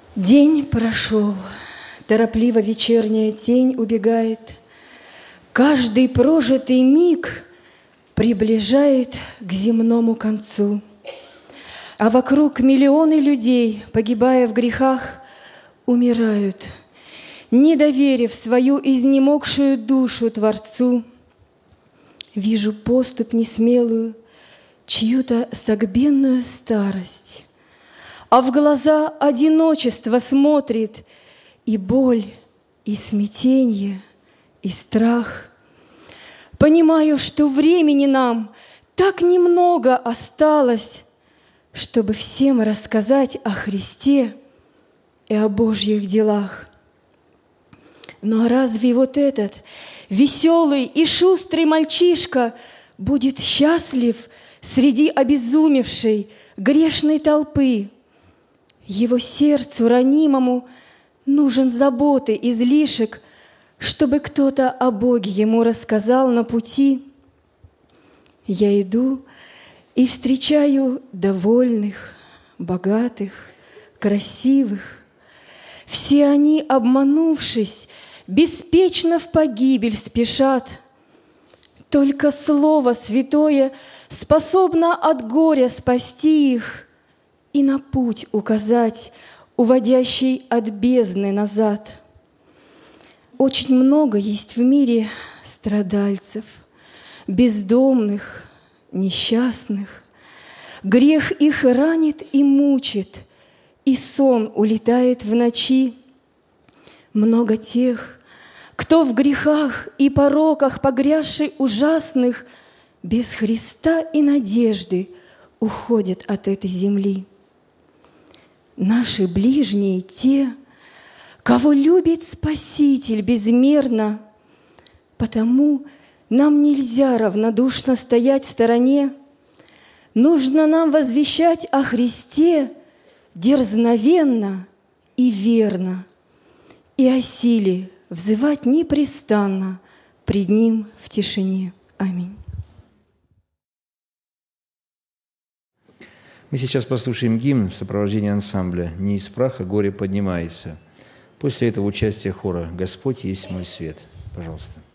День прошел, торопливо вечерняя тень убегает. Каждый прожитый миг приближает к земному концу. А вокруг миллионы людей, погибая в грехах, умирают, не доверив свою изнемогшую душу Творцу. Вижу поступь несмелую, чью-то согбенную старость, а в глаза одиночество смотрит, и боль, и смятенье, и страх. Понимаю, что времени нам так немного осталось, чтобы всем рассказать о Христе и о Божьих делах. Но разве вот этот веселый и шустрый мальчишка будет счастлив среди обезумевшей грешной толпы? Его сердцу ранимому нужен заботы излишек, чтобы кто-то о Боге ему рассказал на пути. Я иду и встречаю довольных, богатых, красивых. Все они, обманувшись, беспечно в погибель спешат. Только Слово Святое способно от горя спасти их и на путь указать, уводящий от бездны назад. Очень много есть в мире страдальцев, бездомных, несчастных. Грех их ранит и мучит, и сон улетает в ночи. Много тех, кто в грехах и пороках, погрязший ужасных, без Христа и надежды уходят от этой земли. Наши ближние те, кого любит Спаситель безмерно, потому нам нельзя равнодушно стоять в стороне. Нужно нам возвещать о Христе дерзновенно и верно, и о силе взывать непрестанно пред Ним в тишине. Аминь. Мы сейчас послушаем гимн в сопровождении ансамбля «Не из праха горе поднимается». После этого участие хора «Господь есть мой свет». Пожалуйста.